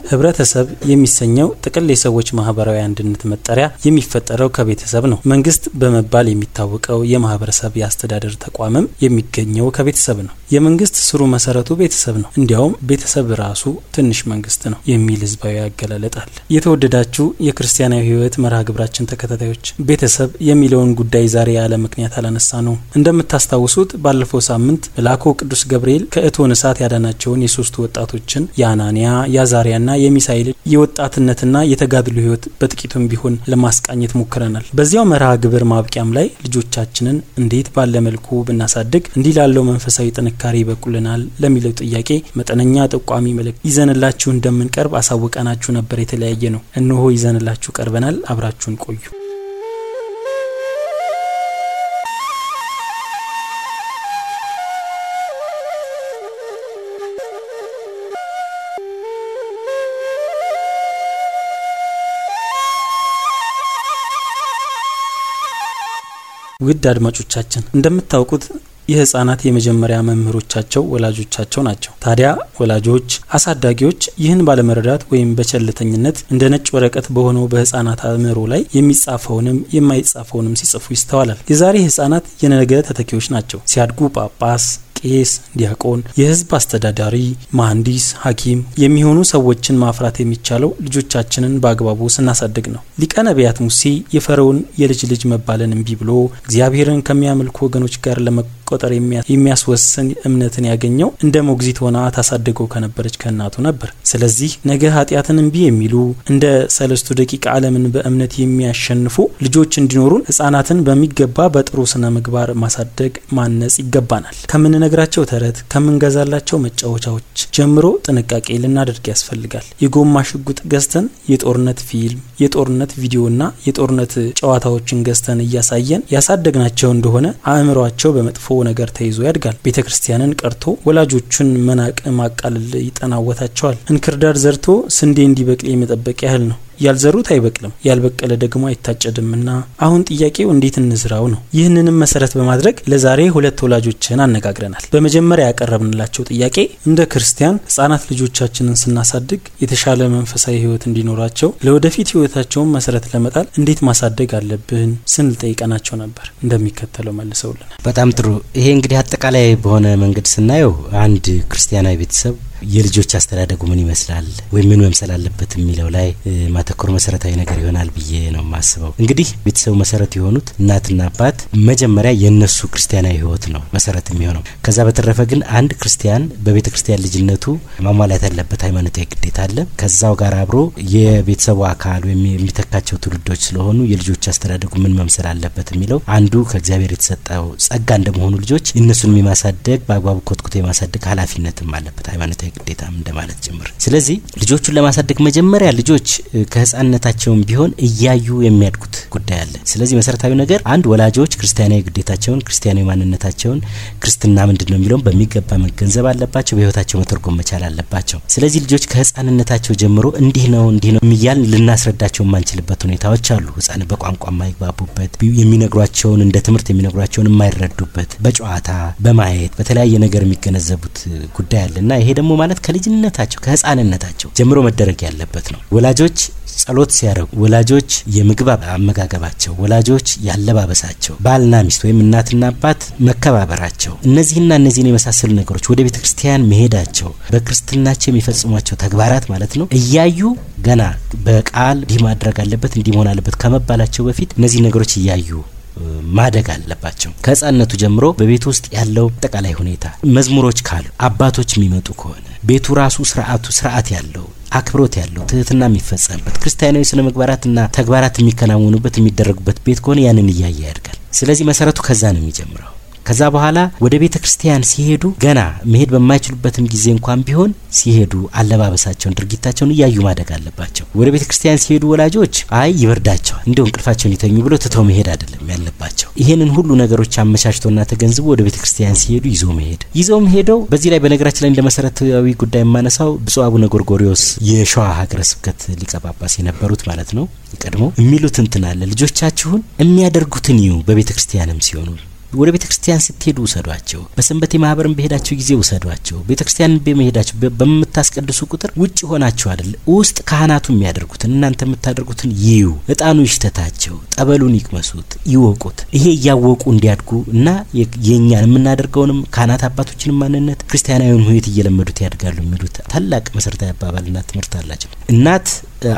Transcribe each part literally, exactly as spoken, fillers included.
ህብረተሰብ የሚሰኘው ጥቅል የሰዎች ማህበራዊ አንድነት መጠሪያ የሚፈጠረው ከቤተሰብ ነው። መንግስት በመባል የሚታወቀው የማህበረሰብ ያስተዳደር ተቋምም የሚገኘው ከቤተሰብ ነው። የመንግስት ስሩ መሰረቱ ቤተሰብ ነው። እንዲያውም ቤተሰብ ራሱ ትንሽ መንግስት ነው የሚል ህዝባዊ አገላለጥ አለ። የተወደዳችሁ የክርስቲያናዊ ህይወት መርሃ ግብራችን ተከታታዮች ቤተሰብ የሚለውን ጉዳይ ዛሬ ያለ ምክንያት አላነሳ ነው። እንደምታስታውሱት ባለፈው ሳምንት መልአኩ ቅዱስ ገብርኤል ከእቶን እሳት ያዳናቸውን የሶስት ወጣቶችን የአናንያ ያዛሪያና የሚሳኤል የወጣትነትና የተጋድሎ ህይወት በጥቂቱም ቢሆን ለማስቃኘት ሞክረናል። በዚያው መርሃ ግብር ማብቂያም ላይ ልጆቻችንን እንዴት ባለ መልኩ ብናሳድግ እንዲላለው መንፈሳዊ ጥንካሬ ይበቁልናል ለሚለው ጥያቄ መጠነኛ ጠቋሚ መልእክት ይዘንላችሁ እንደምንቀርብ አሳውቀናችሁ ነበር። የተለያየ ነው። እነሆ ይዘንላችሁ ቀርበናል። አብራችሁን ቆዩ። ውድ አድማጮቻችን እንደምታውቁት የህፃናት የመጀመሪያ መምህሮቻቸው ወላጆቻቸው ናቸው። ታዲያ ወላጆች አሳዳጊዎች ይህን ባለመረዳት ወይም በቸልተኝነት እንደ ነጭ ወረቀት በሆነው በህፃናት አእምሮ ላይ የሚጻፈውንም የማይጻፈውንም ሲጽፉ ይስተዋላል። የዛሬ ህፃናት የነገ ተተኪዎች ናቸው። ሲያድጉ ጳጳስ፣ ቄስ፣ ዲያቆን፣ የህዝብ አስተዳዳሪ፣ መሐንዲስ፣ ሐኪም የሚሆኑ ሰዎችን ማፍራት የሚቻለው ልጆቻችንን በአግባቡ ስናሳድግ ነው። ሊቀ ነቢያት ሙሴ የፈርዖን የልጅ ልጅ መባልን እንቢ ብሎ እግዚአብሔርን ከሚያመልኩ ወገኖች ጋር ለመቆጠር የሚያስወስን እምነትን ያገኘው እንደ ሞግዚት ሆና ታሳድገው ከነበረች ከእናቱ ነበር። ስለዚህ ነገ ኃጢአትን እንቢ የሚሉ እንደ ሰለስቱ ደቂቅ ዓለምን በእምነት የሚያሸንፉ ልጆች እንዲኖሩን ህፃናትን በሚገባ በጥሩ ስነ ምግባር ማሳደግ ማነጽ ይገባናል። ከምን ነግራቸው ተረት ከምንገዛላቸው መጫወቻዎች ጀምሮ ጥንቃቄ ልናደርግ ያስፈልጋል። የጎማ ሽጉጥ ገዝተን የጦርነት ፊልም፣ የጦርነት ቪዲዮና የጦርነት ጨዋታዎችን ገዝተን እያሳየን ያሳደግናቸው እንደሆነ አእምሮአቸው በመጥፎ ነገር ተይዞ ያድጋል። ቤተክርስቲያንን ቀርቶ ወላጆቹን መናቅ ማቃለል ይጠናወታቸዋል። እንክርዳድ ዘርቶ ስንዴ እንዲበቅል የመጠበቅ ያህል ነው። ያልዘሩት አይበቅልም፣ ያልበቀለ ደግሞ አይታጨድምና አሁን ጥያቄው እንዴት እንዝራው ነው። ይህንንም መሰረት በማድረግ ለዛሬ ሁለት ወላጆችን አነጋግረናል። በመጀመሪያ ያቀረብንላቸው ጥያቄ እንደ ክርስቲያን ህፃናት ልጆቻችንን ስናሳድግ የተሻለ መንፈሳዊ ህይወት እንዲኖራቸው ለወደፊት ህይወታቸውን መሰረት ለመጣል እንዴት ማሳደግ አለብን ስንል ጠይቀናቸው ነበር። እንደሚከተለው መልሰውልናል። በጣም ጥሩ። ይሄ እንግዲህ አጠቃላይ በሆነ መንገድ ስናየው አንድ ክርስቲያናዊ ቤተሰብ የልጆች አስተዳደጉ ምን ይመስላል ወይ ምን መምሰል አለበት የሚለው ላይ ማተኮር መሰረታዊ ነገር ይሆናል ብዬ ነው ማስበው። እንግዲህ ቤተሰቡ መሰረት የሆኑት እናትና አባት መጀመሪያ የነሱ ክርስቲያናዊ ህይወት ነው መሰረት የሚሆነው። ከዛ በተረፈ ግን አንድ ክርስቲያን በቤተክርስቲያን ልጅነቱ ማሟላት ያለበት ሃይማኖታዊ ግዴታ አለ። ከዛው ጋር አብሮ የቤተሰቡ አካል ወይ የሚተካቸው ትውልዶች ስለሆኑ የልጆች አስተዳደጉ ምን መምሰል አለበት የሚለው አንዱ ከእግዚአብሔር የተሰጠው ጸጋ እንደመሆኑ ልጆች እነሱን የሚያሳድግ በአግባቡ ኮትኩቶ የማሳደግ ኃላፊነትም አለበት ሃይማኖታዊ ግዴታም እንደማለት ጀምር። ስለዚህ ልጆቹን ለማሳደግ መጀመሪያ ልጆች ከህፃንነታቸውም ቢሆን እያዩ የሚያድጉት ጉዳይ አለ። ስለዚህ መሰረታዊ ነገር አንድ ወላጆች ክርስቲያናዊ ግዴታቸውን ክርስቲያናዊ ማንነታቸውን ክርስትና ምንድነው የሚለውን በሚገባ መገንዘብ አለባቸው፣ በህይወታቸው መተርጎም መቻል አለባቸው። ስለዚህ ልጆች ከህፃንነታቸው ጀምሮ እንዲህ ነው እንዲህ ነው የሚያል ልናስረዳቸው ማንችልበት ሁኔታዎች አሉ። ህፃን በቋንቋ የማይግባቡበት የሚነግሯቸውን እንደ ትምህርት የሚነግሯቸውን የማይረዱበት በጨዋታ በማየት በተለያየ ነገር የሚገነዘቡት ጉዳይ አለና ይሄ ደግሞ ማለት ከልጅነታቸው ከህፃንነታቸው ጀምሮ መደረግ ያለበት ነው። ወላጆች ጸሎት ሲያረጉ፣ ወላጆች የምግብ አመጋገባቸው፣ ወላጆች ያለባበሳቸው፣ ባልና ሚስት ወይም እናትና አባት መከባበራቸው፣ እነዚህና እነዚህን የመሳሰሉ ነገሮች ወደ ቤተክርስቲያን መሄዳቸው፣ በክርስትናቸው የሚፈጽሟቸው ተግባራት ማለት ነው እያዩ ገና በቃል እንዲህ ማድረግ አለበት እንዲህ መሆን አለበት ከመባላቸው በፊት እነዚህ ነገሮች እያዩ ማደግ አለባቸው። ከህፃንነቱ ጀምሮ በቤት ውስጥ ያለው አጠቃላይ ሁኔታ መዝሙሮች ካሉ አባቶች የሚመጡ ከሆነ ቤቱ ራሱ ስርዓቱ ስርዓት ያለው አክብሮት ያለው ትህትና የሚፈጸምበት ክርስቲያናዊ ስነ ምግባራትና ተግባራት የሚከናወኑበት የሚደረጉበት ቤት ከሆነ ያንን እያየ ያድጋል። ስለዚህ መሰረቱ ከዛ ነው የሚጀምረው። ከዛ በኋላ ወደ ቤተክርስቲያን ሲሄዱ ገና መሄድ በማይችሉበትም ጊዜ እንኳን ቢሆን ሲሄዱ አለባበሳቸውን ድርጊታቸውን እያዩ ማደግ አለባቸው። ወደ ቤተክርስቲያን ሲሄዱ ወላጆች አይ ይበርዳቸዋል እንደው እንቅልፋቸውን ይተኙ ብሎ ትተው መሄድ አይደለም ያለባቸው። ይሄንን ሁሉ ነገሮች አመቻችቶና ተገንዝቦ ወደ ቤተክርስቲያን ሲሄዱ ይዞ መሄድ ይዞም ሄደው በዚህ ላይ በነገራችን ላይ እንደ መሰረታዊ ጉዳይ የማነሳው ብፁዕ አቡነ ጎርጎሪዮስ የሸዋ ሀገረ ስብከት ሊቀ ጳጳስ የነበሩት ማለት ነው ቀድሞ የሚሉት እንትን አለ ልጆቻችሁን የሚያደርጉትን ይዩ በቤተክርስቲያንም ሲሆኑ ወደ ቤተክርስቲያን ስትሄዱ ውሰዷቸው። በሰንበቴ ማህበርን በሄዳችሁ ጊዜ ውሰዷቸው። ቤተክርስቲያንን በመሄዳችሁ በመታስቀድሱ ቁጥር ውጭ ሆናችሁ አይደል ውስጥ ካህናቱ የሚያደርጉትን እናንተ የምታደርጉትን ይዩ። እጣኑ ይሽተታቸው፣ ጠበሉን ይቅመሱት፣ ይወቁት። ይሄ ያወቁ እንዲያድጉ እና የኛን የምናደርገውንም ካህናት አባቶችንም ማንነት ክርስቲያናዊውን ህይወት እየለመዱት ያድጋሉ የሚሉት ታላቅ መሰረታዊ አባባልና ትምህርት አላቸው። እናት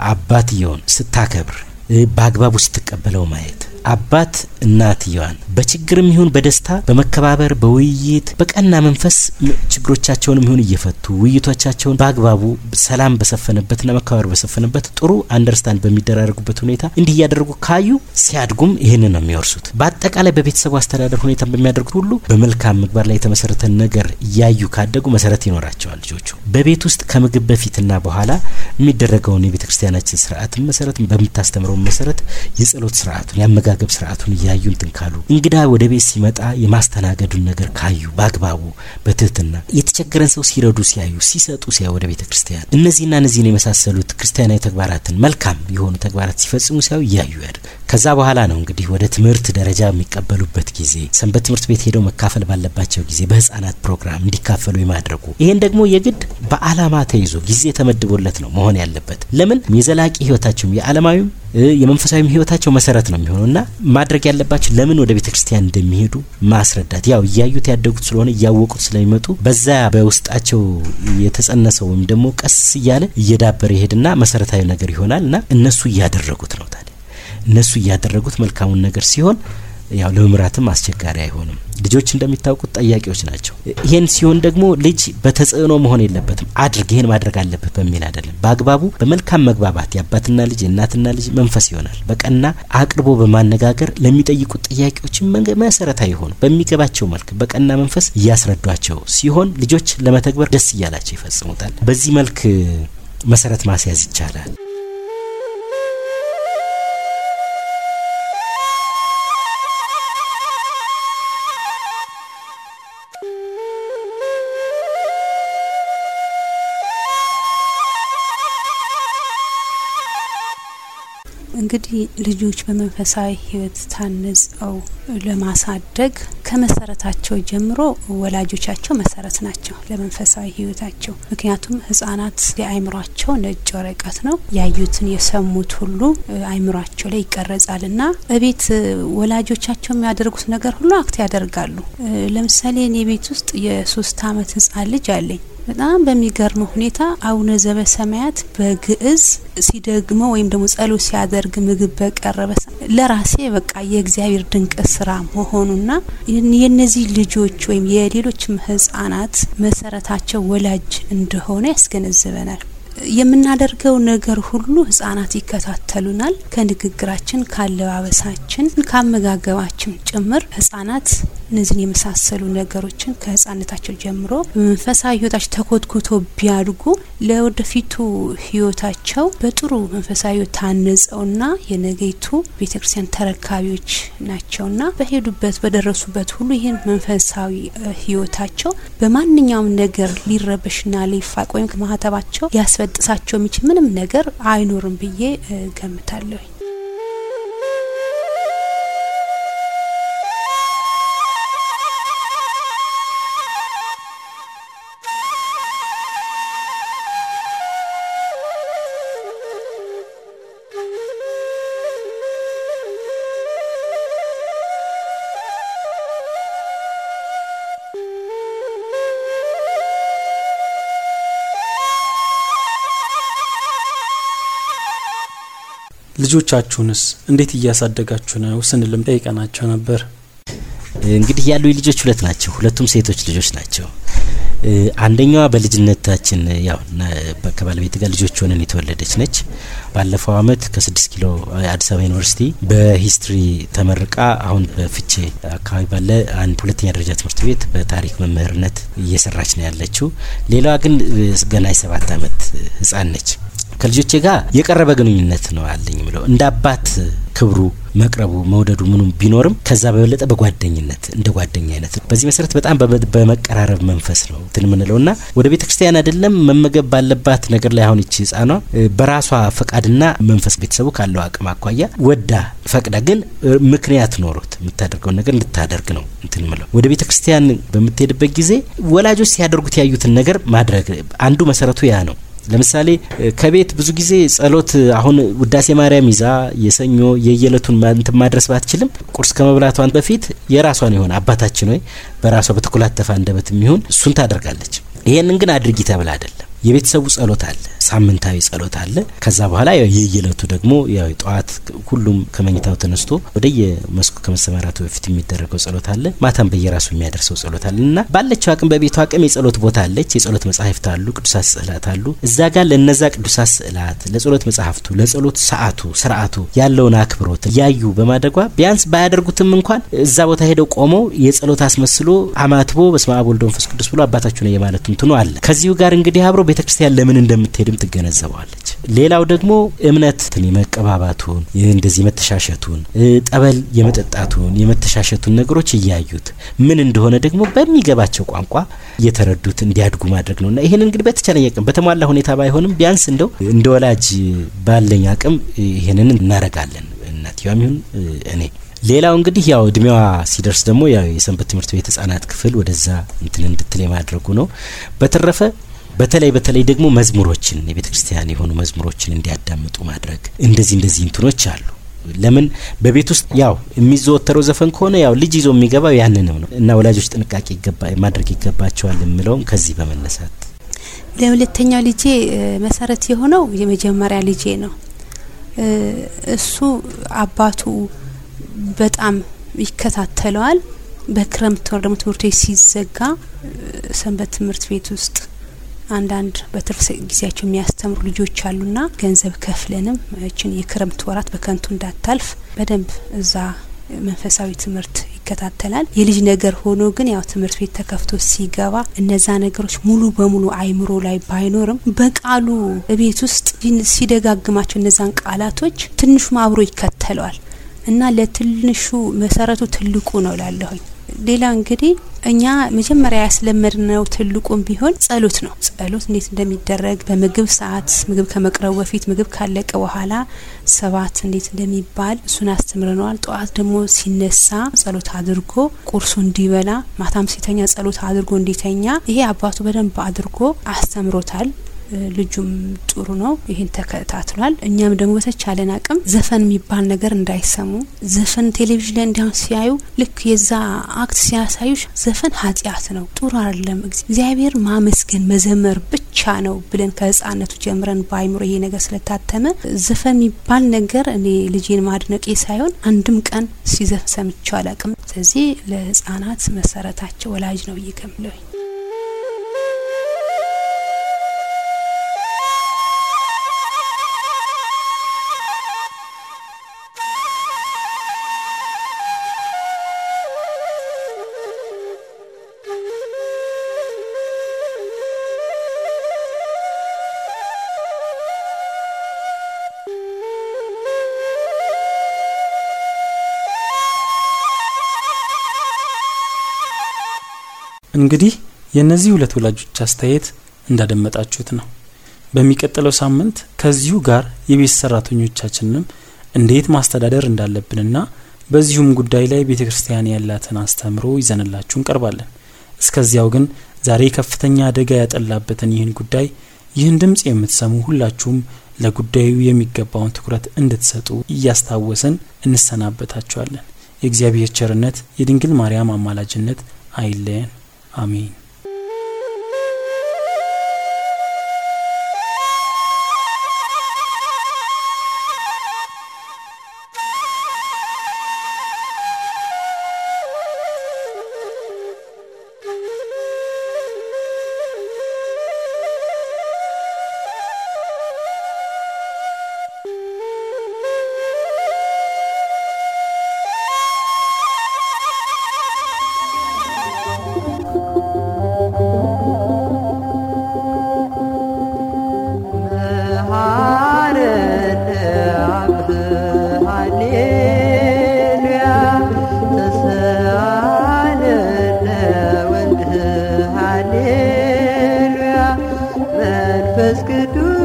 አባትየውን ስታከብር በአግባቡ ስትቀበለው ማየት፣ አባት እናትየዋን በችግርም ይሁን በደስታ በመከባበር በውይይት በቀና መንፈስ ችግሮቻቸውንም ይሁን እየፈቱ ውይይቶቻቸውን በአግባቡ ሰላም በሰፈነበትና መከባበር በሰፈነበት ጥሩ አንደርስታንድ በሚደራረጉበት ሁኔታ እንዲህ ያደርጉ ካዩ ሲያድጉም ይሄንን ነው የሚወርሱት። በአጠቃላይ በቤተሰቡ አስተዳደር ሁኔታ በሚያደርጉት ሁሉ በመልካም ምግባር ላይ የተመሰረተ ነገር ያዩ ካደጉ መሰረት ይኖራቸዋል ልጆቹ። በቤት ውስጥ ከምግብ በፊትና በኋላ የሚደረገውን የቤተክርስቲያናችን ስርዓት መሰረት በመታስተምረው መሰረት የጸሎት ስርዓቱን ያመጋገብ ስርዓቱን ያዩ እንትን ካሉ እንግዳ ወደ ቤት ሲመጣ የማስተናገዱን ነገር ካዩ በአግባቡ በትህትና የተቸገረን ሰው ሲረዱ ሲያዩ ሲሰጡ ሲያዩ ወደ ቤተክርስቲያን እነዚህና እነዚህን የመሳሰሉት ክርስቲያናዊ ተግባራትን መልካም የሆኑ ተግባራት ሲፈጽሙ ሲያዩ ያዩ ያድግ። ከዛ በኋላ ነው እንግዲህ ወደ ትምህርት ደረጃ የሚቀበሉበት ጊዜ ሰንበት ትምህርት ቤት ሄደው መካፈል ባለባቸው ጊዜ በህፃናት ፕሮግራም እንዲካፈሉ የማድረጉ ይሄን ደግሞ የግድ በአላማ ተይዞ ጊዜ ተመድቦለት ነው መሆን ያለበት። ለምን የዘላቂ ህይወታቸው የዓለማዊም የመንፈሳዊም ህይወታቸው መሰረት ነው የሚሆነውና ማድረግ ያለባቸው ለምን ወደ ቤተክርስቲያን እንደሚሄዱ ማስረዳት። ያው ያዩት ያደጉት ስለሆነ ያወቁት ስለሚመጡ በዛ በውስጣቸው የተጸነሰው ወይም ደግሞ ቀስ እያለ እየዳበረ ይሄድና መሰረታዊ ነገር ይሆናልና እነሱ ያደረጉት ነው። ታዲያ እነሱ ያደረጉት መልካሙን ነገር ሲሆን ያው ለምራትም አስቸጋሪ አይሆንም። ልጆች እንደሚታወቁት ጠያቂዎች ናቸው። ይሄን ሲሆን ደግሞ ልጅ በተጽዕኖ መሆን የለበትም አድርግ ይሄን ማድረግ አለበት በሚል አይደለም። በአግባቡ በመልካም መግባባት ያባትና ልጅ እናትና ልጅ መንፈስ ይሆናል። በቀና አቅርቦ በማነጋገር ለሚጠይቁት ጥያቄዎች መሰረታዊ ሆኖ በሚገባቸው መልክ በቀና መንፈስ ያስረዷቸው ሲሆን ልጆች ለመተግበር ደስ እያላቸው ይፈጽሙታል። በዚህ መልክ መሰረት ማስያዝ ይቻላል። እንግዲህ ልጆች በመንፈሳዊ ህይወት ታንጸው ለማሳደግ ከመሰረታቸው ጀምሮ ወላጆቻቸው መሰረት ናቸው ለመንፈሳዊ ህይወታቸው። ምክንያቱም ህፃናት የአይምሯቸው ነጭ ወረቀት ነው። ያዩትን የሰሙት ሁሉ አይምሯቸው ላይ ይቀረጻልና በቤት ወላጆቻቸው የሚያደርጉት ነገር ሁሉ አክት ያደርጋሉ። ለምሳሌ እኔ ቤት ውስጥ የሶስት አመት ህፃን ልጅ አለኝ። በጣም በሚገርም ሁኔታ አቡነ ዘበሰማያት በግዕዝ ሲደግመው ወይም ደግሞ ጸሎት ሲያደርግ ምግብ በቀረበ ለራሴ በቃ የእግዚአብሔር ድንቅ ስራ መሆኑና የነዚህ ልጆች ወይም የሌሎችም ህፃናት መሰረታቸው ወላጅ እንደሆነ ያስገነዝበናል። የምናደርገው ነገር ሁሉ ህፃናት ይከታተሉናል። ከንግግራችን፣ ካለባበሳችን፣ ካመጋገባችን ጭምር ህፃናት እነዚህን የመሳሰሉ ነገሮችን ከህፃንነታቸው ጀምሮ በመንፈሳዊ ህይወታቸው ተኮትኩቶ ቢያድጉ ለወደፊቱ ህይወታቸው በጥሩ መንፈሳዊ ታንጸውና የነገይቱ ቤተክርስቲያን ተረካቢዎች ናቸውና በሄዱበት በደረሱበት ሁሉ ይህን መንፈሳዊ ህይወታቸው በማንኛውም ነገር ሊረበሽና ሊፋቅ ወይም ከማህተባቸው ያስበጥሳቸው የሚችል ምንም ነገር አይኖርም ብዬ ገምታለሁ። ልጆቻችሁንስ እንዴት እያሳደጋችሁ ነው ስንልም ጠይቀናቸው ነበር። እንግዲህ ያሉ ልጆች ሁለት ናቸው። ሁለቱም ሴቶች ልጆች ናቸው። አንደኛዋ በልጅነታችን ያው ከባለቤት ጋር ልጆች ሆነን የተወለደች ነች። ባለፈው አመት ከስድስት ኪሎ አዲስ አበባ ዩኒቨርሲቲ በሂስትሪ ተመርቃ አሁን በፍቼ አካባቢ ባለ አንድ ሁለተኛ ደረጃ ትምህርት ቤት በታሪክ መምህርነት እየሰራች ነው ያለችው። ሌላዋ ግን ገና የሰባት አመት ህፃን ነች። ከልጆቼ ጋር የቀረበ ግንኙነት ነው አለኝ ብለው እንደ አባት ክብሩ መቅረቡ መውደዱ ምኑም ቢኖርም ከዛ በበለጠ በጓደኝነት እንደ ጓደኛ አይነት በዚህ መሰረት በጣም በመቀራረብ መንፈስ ነው እንትንምንለውና ወደ ቤተክርስቲያን አይደለም መመገብ ባለባት ነገር ላይ አሁን እቺ ህፃኗ በራሷ ፈቃድና መንፈስ ቤተሰቡ ካለው አቅም አኳያ ወዳ ፈቅዳ ግን ምክንያት ኖሮት የምታደርገው ነገር እንድታደርግ ነው እንትንምለው ወደ ቤተክርስቲያን በመትሄድበት ጊዜ ወላጆች ሲያደርጉት ያዩትን ነገር ማድረግ አንዱ መሰረቱ ያ ነው ለምሳሌ ከቤት ብዙ ጊዜ ጸሎት አሁን ውዳሴ ማርያም ይዛ የሰኞ የየለቱን ማንት ማድረስ ባትችልም ቁርስ ከመብላቷን በፊት የራሷን ይሆን አባታችን ወይ በራሷ በተኩላተፋ እንደበት የሚሆን እሱን ታደርጋለች ይሄንን ግን አድርጊ ተብላ አይደለም የቤተሰቡ ጸሎት አለ ሳምንታዊ ጸሎት አለ ከዛ በኋላ የየለቱ ደግሞ ያው ጧት ሁሉም ከመኝታው ተነስቶ ወደየ መስኩ ከመሰማራቱ በፊት የሚደረገው ጸሎት አለ ማታም በየራሱ የሚያደርሰው ጸሎት አለና ባለችው አቅም በቤቷ አቅም የጸሎት ቦታ አለች የጸሎት መጻሕፍት አሉ ቅዱሳት ስዕላት አሉ እዛ ጋር ለነዛ ቅዱሳት ስዕላት ለጸሎት መጻሕፍቱ ለጸሎት ሰዓቱ ስርዓቱ ያለውን አክብሮት ያዩ በማደጓ ቢያንስ ባያደርጉትም እንኳን እዛ ቦታ ሄደው ቆመው የጸሎት አስመስሎ አማትቦ በስመ አብ ወልድ ወመንፈስ ቅዱስ ብሎ አባታችሁ ነው የማለቱን እንትኑ አለ ከዚሁ ጋር እንግዲህ አብሮ ቤተክርስቲያን ለምን እንደምትሄድም ትገነዘባለች ሌላው ደግሞ እምነት የመቀባባቱን እንደዚህ መተሻሸቱን ጠበል የመጠጣቱን የመተሻሸቱን ነገሮች ይያዩት ምን እንደሆነ ደግሞ በሚገባቸው ቋንቋ እየተረዱት እንዲያድጉ ማድረግ ነውና ይሄን እንግዲህ በተቻለ ያቀም በተሟላ ሁኔታ ባይሆንም ቢያንስ እንደው እንደወላጅ ባለኝ አቅም ይሄንን እናረጋለን እናትያም ይሁን እኔ ሌላው እንግዲህ ያው እድሜዋ ሲደርስ ደግሞ ያው የሰንበት ትምህርት ቤት ህፃናት ክፍል ወደዛ እንትን እንድትል ማድረጉ ነው በተረፈ በተለይ በተለይ ደግሞ መዝሙሮችን የቤተክርስቲያን የሆኑ መዝሙሮችን እንዲያዳምጡ ማድረግ እንደዚህ እንደዚህ እንትኖች አሉ ለምን በቤት ውስጥ ያው የሚዘወተረው ዘፈን ከሆነ ያው ልጅ ይዞ የሚገባው ያንን ነው እና ወላጆች ጥንቃቄ ይገባ ማድረግ ይገባቸዋል የሚለውም ከዚህ በመነሳት ለሁለተኛው ልጄ መሰረት የሆነው የመጀመሪያ ልጄ ነው እሱ አባቱ በጣም ይከታተለዋል በክረምት ወር ደግሞ ትምህርት ቤት ሲዘጋ ሰንበት ትምህርት ቤት ውስጥ አንዳንድ በትርፍ ጊዜያቸው የሚያስተምሩ ልጆች አሉና ገንዘብ ከፍለንም እቺን የክረምት ወራት በከንቱ እንዳታልፍ በደንብ እዛ መንፈሳዊ ትምህርት ይከታተላል የልጅ ነገር ሆኖ ግን ያው ትምህርት ቤት ተከፍቶ ሲገባ እነዛ ነገሮች ሙሉ በሙሉ አይምሮ ላይ ባይኖርም በቃሉ ቤት ውስጥ ሲደጋግማቸው እነዛን ቃላቶች ትንሹ አብሮ ይከተለዋል እና ለትንሹ መሰረቱ ትልቁ ነው ላለሁኝ ሌላ እንግዲህ እኛ መጀመሪያ ያስለመድነው ትልቁም ቢሆን ጸሎት ነው ጸሎት እንዴት እንደሚደረግ በምግብ ሰዓት ምግብ ከመቅረቡ በፊት ምግብ ካለቀ በኋላ ሰባት እንዴት እንደሚባል እሱን አስተምረናል ጧት ደግሞ ሲነሳ ጸሎት አድርጎ ቁርሱ እንዲበላ ማታም ሲተኛ ጸሎት አድርጎ እንዲተኛ ይሄ አባቱ በደንብ አድርጎ አስተምሮታል ልጁም ጥሩ ነው ይሄን ተከታትሏል እኛም ደግሞ በተቻለን አቅም ዘፈን የሚባል ነገር እንዳይሰሙ ዘፈን ቴሌቪዥን ላይ እንዲያው ሲያዩ ልክ የዛ አክት ሲያሳዩ ዘፈን ኃጢያት ነው ጥሩ አይደለም እግዚአብሔር ማመስገን መዘመር ብቻ ነው ብለን ከህፃነቱ ጀምረን ባይምሮ ይሄ ነገር ስለታተመ ዘፈን የሚባል ነገር እኔ ልጄን ማድነቄ ሳይሆን አንድም ቀን ሲዘፍን ሰምቼው አላቅም ስለዚህ ለህፃናት መሰረታቸው ወላጅ ነው ይገምለው እንግዲህ የነዚህ ሁለት ወላጆች አስተያየት እንዳደመጣችሁት ነው በሚቀጥለው ሳምንት ከዚሁ ጋር የቤት ሰራተኞቻችንንም እንዴት ማስተዳደር እንዳለብንና በዚሁም ጉዳይ ላይ ቤተክርስቲያን ያላትን አስተምሮ ይዘንላችሁ እንቀርባለን እስከዚያው ግን ዛሬ ከፍተኛ አደጋ ያጠላበትን ይህን ጉዳይ ይህን ድምጽ የምትሰሙ ሁላችሁም ለጉዳዩ የሚገባውን ትኩረት እንድትሰጡ እያስታወሰን እንሰናበታችኋለን የእግዚአብሔር ቸርነት የድንግል ማርያም አማላጅነት አይለየን አሜን መንፈስ ቅዱስ